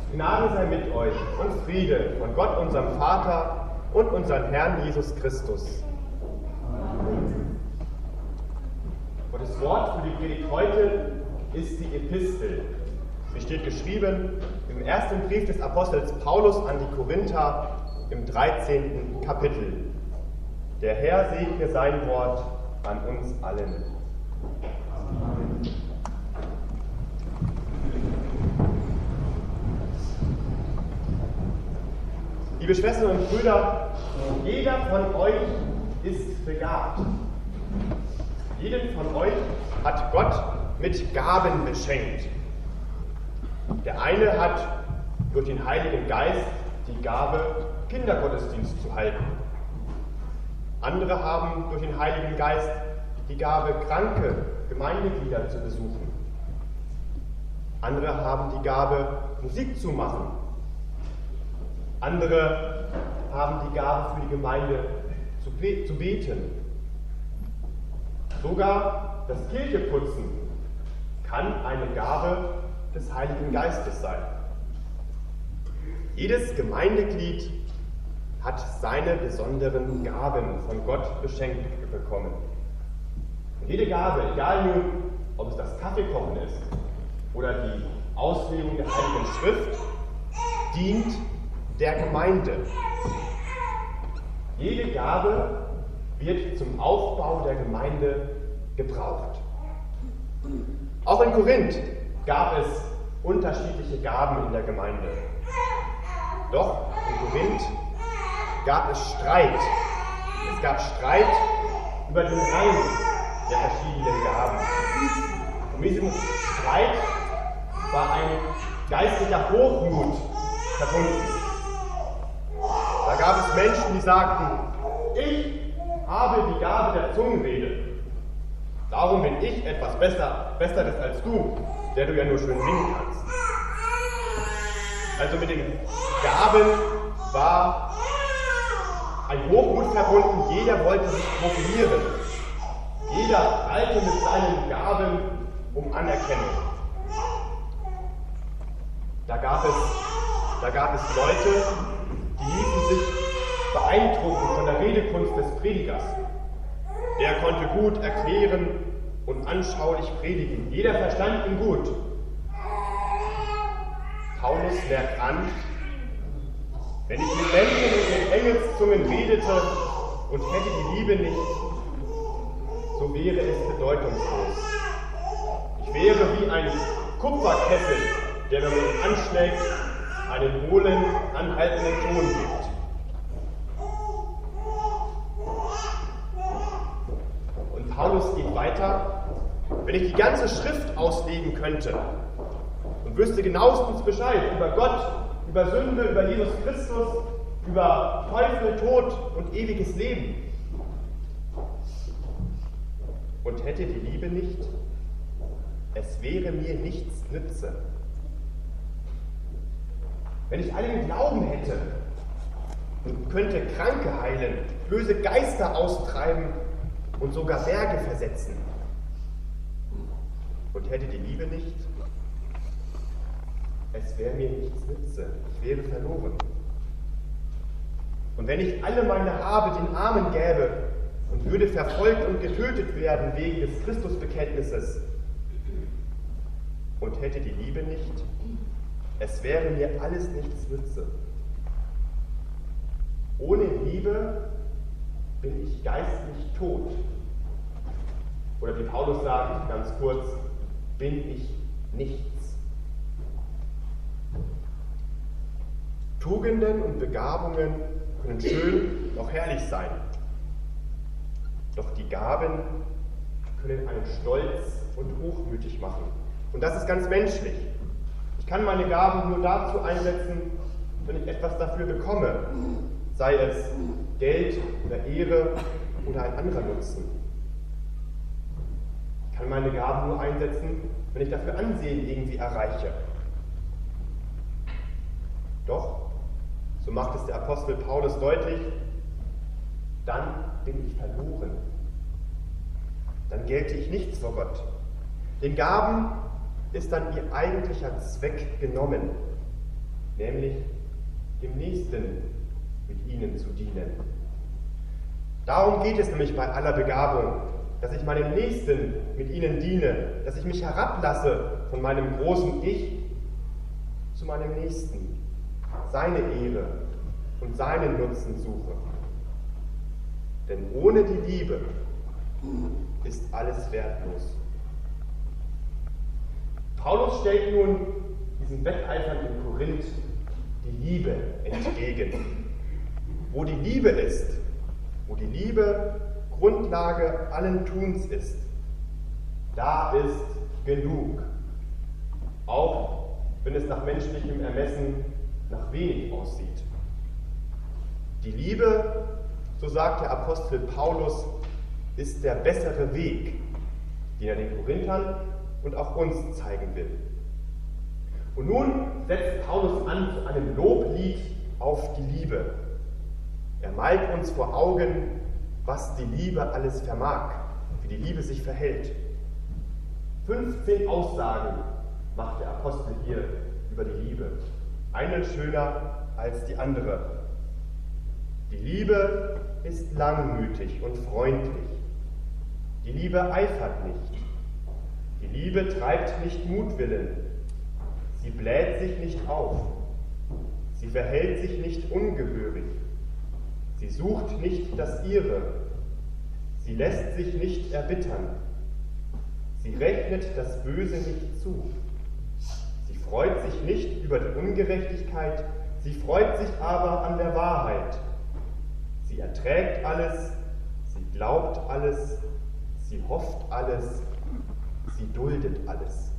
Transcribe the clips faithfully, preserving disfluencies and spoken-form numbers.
Gnade sei mit euch und Friede von Gott, unserem Vater und unserem Herrn Jesus Christus. Amen. Gottes Wort für die Predigt heute ist die Epistel. Sie steht geschrieben im ersten Brief des Apostels Paulus an die Korinther im dreizehnten Kapitel. Der Herr segne sein Wort an uns allen. Amen. Liebe Schwestern und Brüder, jeder von euch ist begabt. Jeden von euch hat Gott mit Gaben beschenkt. Der eine hat durch den Heiligen Geist die Gabe, Kindergottesdienst zu halten. Andere haben durch den Heiligen Geist die Gabe, kranke Gemeindeglieder zu besuchen. Andere haben die Gabe, Musik zu machen. Andere haben die Gabe, für die Gemeinde zu, be- zu beten. Sogar das Kircheputzen kann eine Gabe des Heiligen Geistes sein. Jedes Gemeindeglied hat seine besonderen Gaben von Gott beschenkt bekommen. Und jede Gabe, egal nun, ob es das Kaffeekochen ist oder die Auslegung der Heiligen Schrift, dient der Gemeinde. Jede Gabe wird zum Aufbau der Gemeinde gebraucht. Auch in Korinth gab es unterschiedliche Gaben in der Gemeinde. Doch in Korinth gab es Streit. Es gab Streit über den Rang der verschiedenen Gaben. Und mit diesem Streit war ein geistlicher Hochmut verbunden. Da gab es Menschen, die sagten, ich habe die Gabe der Zungenrede. Darum bin ich etwas besser, Besseres als du, der du ja nur schön singen kannst. Also mit den Gaben war ein Hochmut verbunden, jeder wollte sich profilieren. Jeder prallte mit seinen Gaben um Anerkennung. Da gab es, da gab es Leute, die ließen sich beeindrucken von der Redekunst des Predigers. Der konnte gut erklären und anschaulich predigen. Jeder verstand ihn gut. Paulus merkt an, wenn ich mit Menschen und mit Engelszungen redete und hätte die Liebe nicht, so wäre es bedeutungslos. Ich wäre wie ein Kupferkessel, der, wenn man ihn anschlägt, einen hohlen, anhaltenden Ton gibt. Und Paulus geht weiter, wenn ich die ganze Schrift auslegen könnte und wüsste genauestens Bescheid über Gott, über Sünde, über Jesus Christus, über Teufel, Tod und ewiges Leben und hätte die Liebe nicht, es wäre mir nichts nütze. Wenn ich allen Glauben hätte und könnte Kranke heilen, böse Geister austreiben und sogar Berge versetzen und hätte die Liebe nicht, es wäre mir nichts nütze, ich wäre verloren. Und wenn ich alle meine Habe den Armen gäbe und würde verfolgt und getötet werden wegen des Christusbekenntnisses und hätte die Liebe nicht, es wäre mir alles nichts nütze. Ohne Liebe bin ich geistlich tot. Oder wie Paulus sagt, ganz kurz, bin ich nichts. Tugenden und Begabungen können schön, auch herrlich sein. Doch die Gaben können einen stolz und hochmütig machen. Und das ist ganz menschlich. Ich kann meine Gaben nur dazu einsetzen, wenn ich etwas dafür bekomme, sei es Geld oder Ehre oder ein anderer Nutzen. Ich kann meine Gaben nur einsetzen, wenn ich dafür Ansehen irgendwie erreiche. Doch, so macht es der Apostel Paulus deutlich, dann bin ich verloren. Dann gelte ich nichts vor Gott. Den Gaben ist dann ihr eigentlicher Zweck genommen. nämlich dem Nächsten mit ihnen zu dienen. Darum geht es nämlich bei aller Begabung, dass ich meinem Nächsten mit ihnen diene, dass ich mich herablasse von meinem großen Ich zu meinem Nächsten, seine Ehre und seinen Nutzen suche. Denn ohne die Liebe ist alles wertlos. Paulus stellt nun diesen Wetteifern in Korinth die Liebe entgegen. Wo die Liebe ist, wo die Liebe Grundlage allen Tuns ist, da ist genug, auch wenn es nach menschlichem Ermessen nach wenig aussieht. Die Liebe, so sagt der Apostel Paulus, ist der bessere Weg, den er den Korinthern und auch uns zeigen will. Und nun setzt Paulus an zu einem Loblied auf die Liebe. Er malt uns vor Augen, was die Liebe alles vermag, wie die Liebe sich verhält. fünfzehn Aussagen macht der Apostel hier über die Liebe. Eine schöner als die andere. Die Liebe ist langmütig und freundlich. Die Liebe eifert nicht. Die Liebe treibt nicht Mutwillen. Sie bläht sich nicht auf. Sie verhält sich nicht ungehörig. Sie sucht nicht das Ihre. Sie lässt sich nicht erbittern. Sie rechnet das Böse nicht zu. Sie freut sich nicht über die Ungerechtigkeit, sie freut sich aber an der Wahrheit. Sie erträgt alles, sie glaubt alles, sie hofft alles, sie duldet alles.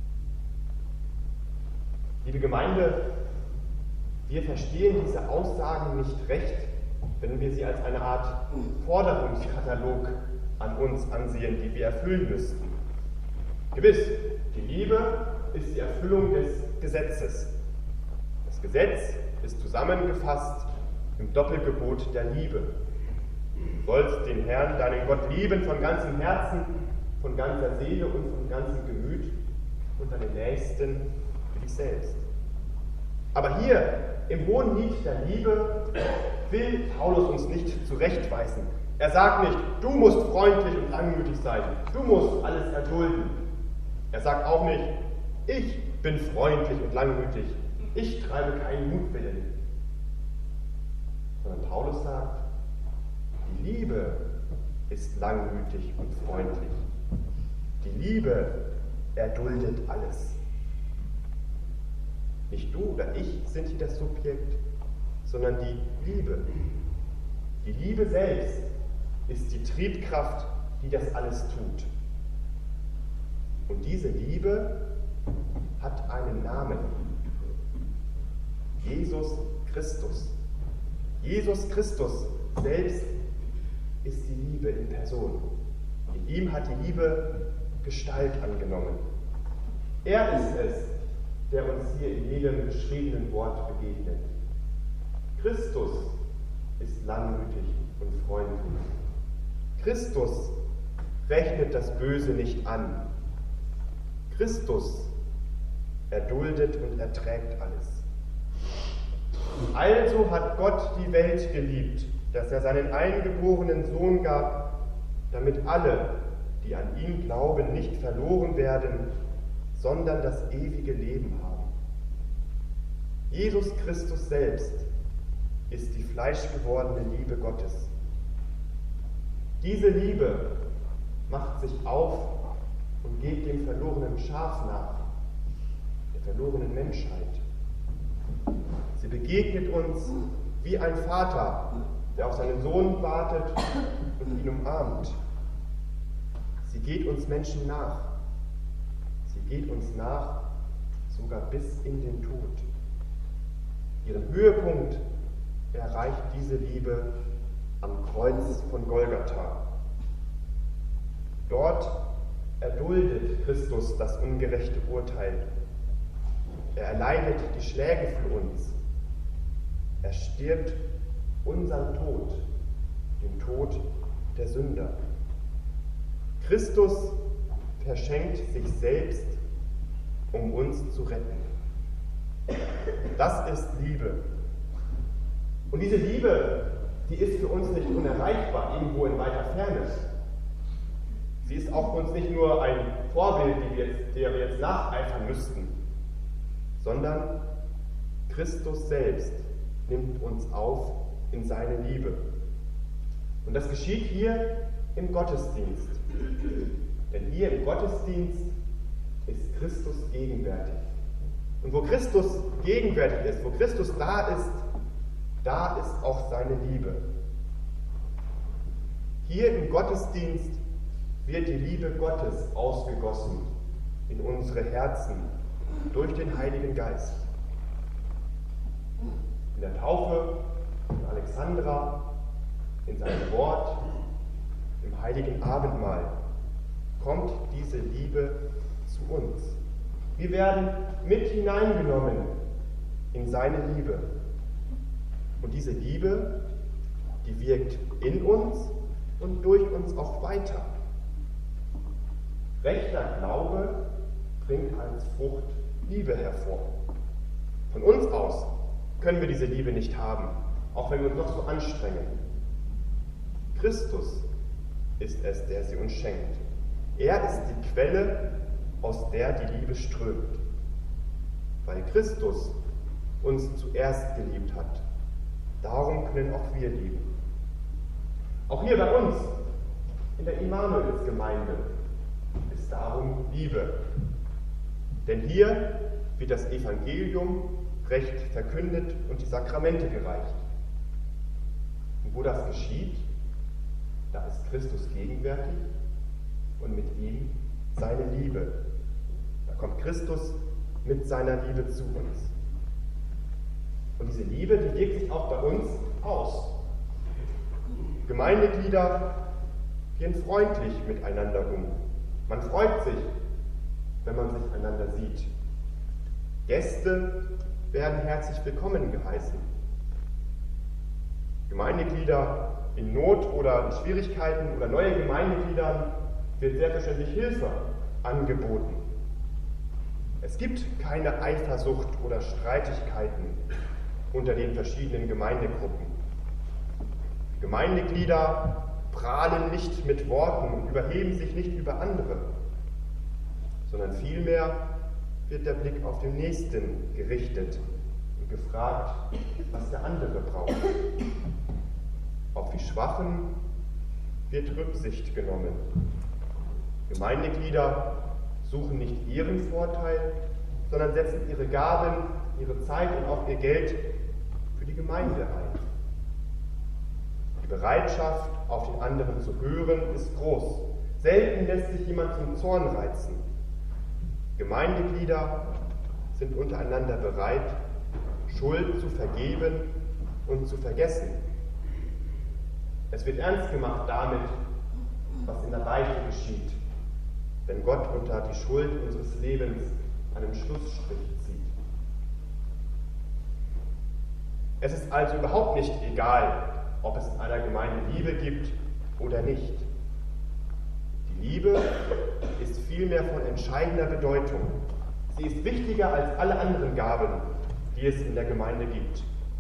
Liebe Gemeinde, wir verstehen diese Aussagen nicht recht, wenn wir sie als eine Art Forderungskatalog an uns ansehen, die wir erfüllen müssten. Gewiss, die Liebe ist die Erfüllung des Gesetzes. Das Gesetz ist zusammengefasst im Doppelgebot der Liebe. Du sollst den Herrn, deinen Gott, lieben von ganzem Herzen, von ganzer Seele und von ganzem Gemüt und deinen Nächsten für dich selbst. Aber hier im hohen Lied der Liebe will Paulus uns nicht zurechtweisen. Er sagt nicht, du musst freundlich und langmütig sein, du musst alles erdulden. Er sagt auch nicht, ich bin freundlich und langmütig, ich treibe keinen Mutwillen. Sondern Paulus sagt, die Liebe ist langmütig und freundlich. Die Liebe erduldet alles. Nicht du oder ich sind hier das Subjekt, sondern die Liebe. Die Liebe selbst ist die Triebkraft, die das alles tut. Und diese Liebe hat einen Namen. Jesus Christus. Jesus Christus selbst ist die Liebe in Person. In ihm hat die Liebe Gestalt angenommen. Er ist es, der uns hier in jedem geschriebenen Wort begegnet. Christus ist langmütig und freundlich. Christus rechnet das Böse nicht an. Christus erduldet und erträgt alles. Also hat Gott die Welt geliebt, dass er seinen eingeborenen Sohn gab, damit alle, die an ihn glauben, nicht verloren werden, sondern das ewige Leben haben. Jesus Christus selbst ist die fleischgewordene Liebe Gottes. Diese Liebe macht sich auf und geht dem verlorenen Schaf nach, der verlorenen Menschheit. Sie begegnet uns wie ein Vater, der auf seinen Sohn wartet und ihn umarmt. Sie geht uns Menschen nach. Sie geht uns nach, sogar bis in den Tod. Ihren Höhepunkt erreicht diese Liebe am Kreuz von Golgatha. Dort erduldet Christus das ungerechte Urteil. Er erleidet die Schläge für uns. Er stirbt unseren Tod, den Tod der Sünder. Christus verschenkt sich selbst, um uns zu retten. Das ist Liebe. Und diese Liebe, die ist für uns nicht unerreichbar, irgendwo in weiter Ferne. Sie ist auch für uns nicht nur ein Vorbild, die wir jetzt, der wir jetzt nacheifern müssten, sondern Christus selbst nimmt uns auf in seine Liebe. Und das geschieht hier im Gottesdienst. Denn hier im Gottesdienst ist Christus gegenwärtig. Und wo Christus gegenwärtig ist, wo Christus da ist, da ist auch seine Liebe. Hier im Gottesdienst wird die Liebe Gottes ausgegossen in unsere Herzen durch den Heiligen Geist. In der Taufe von Alexandra, in seinem Wort, im heiligen Abendmahl kommt diese Liebe zu uns. Wir werden mit hineingenommen in seine Liebe. Und diese Liebe, die wirkt in uns und durch uns auch weiter. Rechter Glaube bringt als Frucht Liebe hervor. Von uns aus können wir diese Liebe nicht haben, auch wenn wir uns noch so anstrengen. Christus ist es, der sie uns schenkt. Er ist die Quelle, aus der die Liebe strömt. Weil Christus uns zuerst geliebt hat. Darum können auch wir lieben. Auch hier bei uns, in der Immanuelsgemeinde, ist darum Liebe. Denn hier wird das Evangelium recht verkündet und die Sakramente gereicht. Und wo das geschieht, da ist Christus gegenwärtig und mit ihm seine Liebe. Da kommt Christus mit seiner Liebe zu uns. Und diese Liebe, die wirkt sich auch bei uns aus. Gemeindeglieder gehen freundlich miteinander um. Man freut sich, wenn man sich einander sieht. Gäste werden herzlich willkommen geheißen. Gemeindeglieder in Not oder in Schwierigkeiten oder neue Gemeindegliedern wird selbstverständlich Hilfe angeboten. Es gibt keine Eifersucht oder Streitigkeiten unter den verschiedenen Gemeindegruppen. Gemeindeglieder prahlen nicht mit Worten und überheben sich nicht über andere, sondern vielmehr wird der Blick auf den Nächsten gerichtet und gefragt, was der andere braucht. Auf die Schwachen wird Rücksicht genommen. Gemeindeglieder suchen nicht ihren Vorteil, sondern setzen ihre Gaben, ihre Zeit und auch ihr Geld für die Gemeinde ein. Die Bereitschaft, auf den anderen zu hören, ist groß. Selten lässt sich jemand zum Zorn reizen. Gemeindeglieder sind untereinander bereit, Schuld zu vergeben und zu vergessen. Es wird ernst gemacht damit, was in der Beichte geschieht, wenn Gott unter die Schuld unseres Lebens einen Schlussstrich zieht. Es ist also überhaupt nicht egal, ob es in einer Gemeinde Liebe gibt oder nicht. Die Liebe ist vielmehr von entscheidender Bedeutung. Sie ist wichtiger als alle anderen Gaben, die es in der Gemeinde gibt.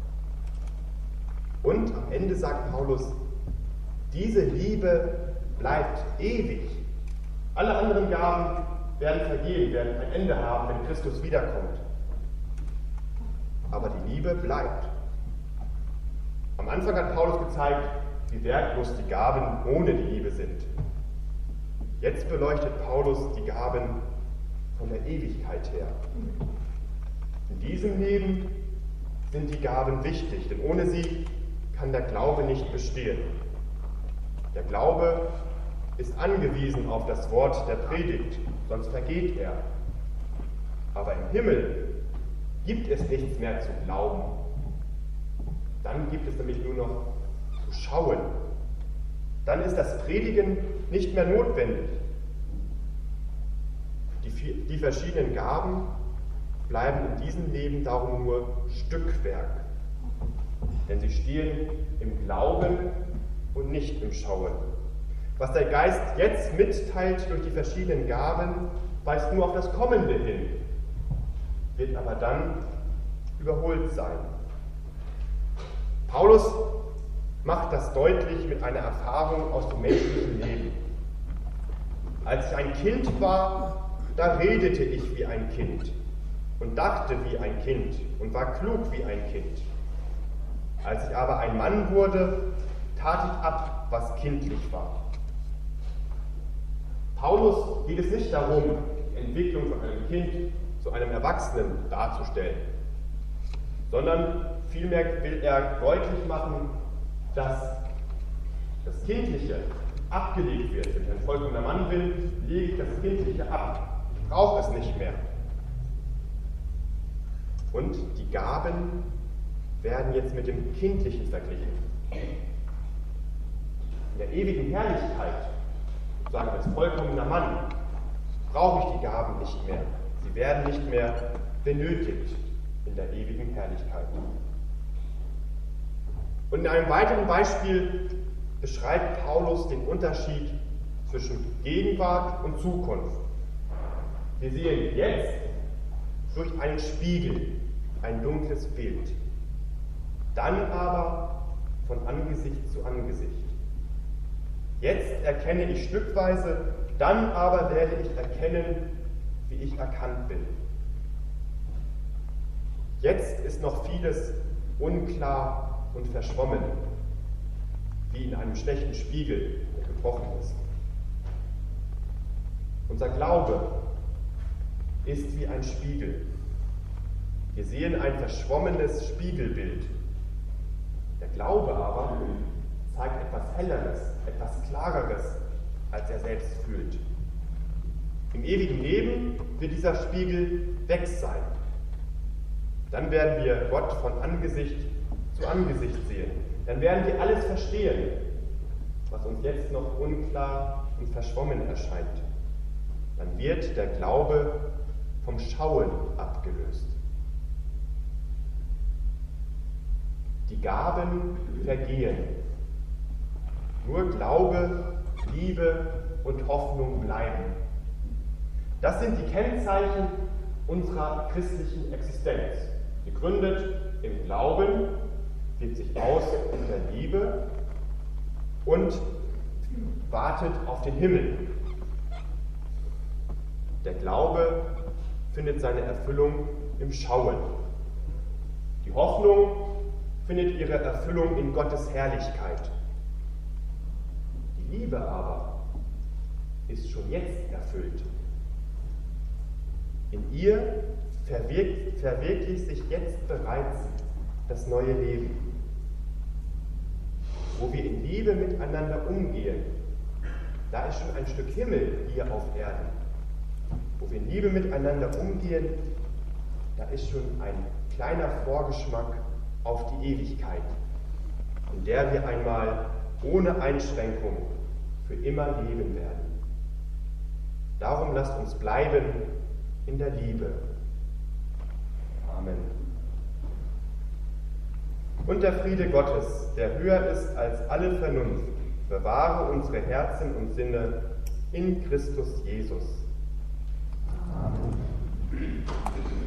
Und am Ende sagt Paulus, diese Liebe bleibt ewig. Alle anderen Gaben werden vergehen, werden ein Ende haben, wenn Christus wiederkommt. Aber die Liebe bleibt. Am Anfang hat Paulus gezeigt, wie wertlos die Gaben ohne die Liebe sind. Jetzt beleuchtet Paulus die Gaben von der Ewigkeit her. In diesem Leben sind die Gaben wichtig, denn ohne sie kann der Glaube nicht bestehen. Der Glaube ist angewiesen auf das Wort der Predigt, sonst vergeht er. Aber im Himmel gibt es nichts mehr zu glauben. Dann gibt es nämlich nur noch zu schauen. Dann ist das Predigen nicht mehr notwendig. Die, die verschiedenen Gaben bleiben in diesem Leben darum nur Stückwerk. Denn sie stehen im Glauben und nicht im Schauen. Was der Geist jetzt mitteilt durch die verschiedenen Gaben, weist nur auf das Kommende hin, wird aber dann überholt sein. Paulus macht das deutlich mit einer Erfahrung aus dem menschlichen Leben. Als ich ein Kind war, da redete ich wie ein Kind und dachte wie ein Kind und war klug wie ein Kind. Als ich aber ein Mann wurde, tat ich ab, was kindlich war. Paulus geht es nicht darum, die Entwicklung von einem Kind zu einem Erwachsenen darzustellen, sondern vielmehr will er deutlich machen, dass das Kindliche abgelegt wird. Wenn ich ein vollkommener Mann bin, lege ich das Kindliche ab. Ich brauche es nicht mehr. Und die Gaben werden jetzt mit dem Kindlichen verglichen. In der ewigen Herrlichkeit, sozusagen als vollkommener Mann, brauche ich die Gaben nicht mehr. Sie werden nicht mehr benötigt in der ewigen Herrlichkeit. Und in einem weiteren Beispiel beschreibt Paulus den Unterschied zwischen Gegenwart und Zukunft. Wir sehen jetzt durch einen Spiegel ein dunkles Bild, dann aber von Angesicht zu Angesicht. Jetzt erkenne ich stückweise, dann aber werde ich erkennen, wie ich erkannt bin. Jetzt ist noch vieles unklar und verschwommen, wie in einem schlechten Spiegel, der gebrochen ist. Unser Glaube ist wie ein Spiegel. Wir sehen ein verschwommenes Spiegelbild. Der Glaube aber zeigt etwas Helleres, etwas Klareres, als er selbst fühlt. Im ewigen Leben wird dieser Spiegel weg sein. Dann werden wir Gott von Angesicht zu Angesicht sehen. Dann werden wir alles verstehen, was uns jetzt noch unklar und verschwommen erscheint. Dann wird der Glaube vom Schauen abgelöst. Die Gaben vergehen. Nur Glaube, Liebe und Hoffnung bleiben. Das sind die Kennzeichen unserer christlichen Existenz. Gegründet im Glauben, lebt sich aus in der Liebe und wartet auf den Himmel. Der Glaube findet seine Erfüllung im Schauen. Die Hoffnung findet ihre Erfüllung in Gottes Herrlichkeit. Die Liebe aber ist schon jetzt erfüllt. In ihr verwirkt, verwirklicht sich jetzt bereits das neue Leben. Wo wir in Liebe miteinander umgehen, da ist schon ein Stück Himmel hier auf Erden. Wo wir in Liebe miteinander umgehen, da ist schon ein kleiner Vorgeschmack auf die Ewigkeit, in der wir einmal ohne Einschränkung für immer leben werden. Darum lasst uns bleiben in der Liebe. Amen. Und der Friede Gottes, der höher ist als alle Vernunft, bewahre unsere Herzen und Sinne in Christus Jesus. Amen.